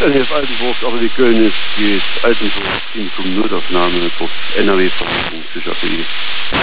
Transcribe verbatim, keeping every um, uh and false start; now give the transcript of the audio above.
N F Altenburg, aber die Köln ist die Altenburg Klinikum Notaufnahme, dort N R W-Versorgung Psychiatrie.